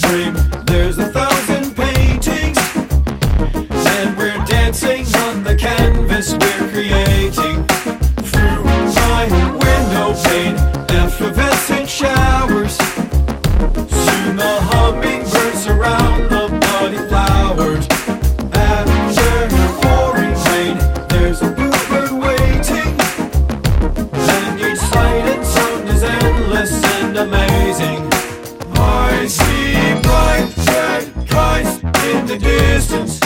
spring. There's 1,000 paintings, and we're dancing on the canvas we're creating. Through my window pane, effervescent showers. Soon the hummingbirds surround the bloody flowers. After pouring rain, there's a bluebird waiting, and each sight and sound is endless and amazing. I see bright red kites in the distance.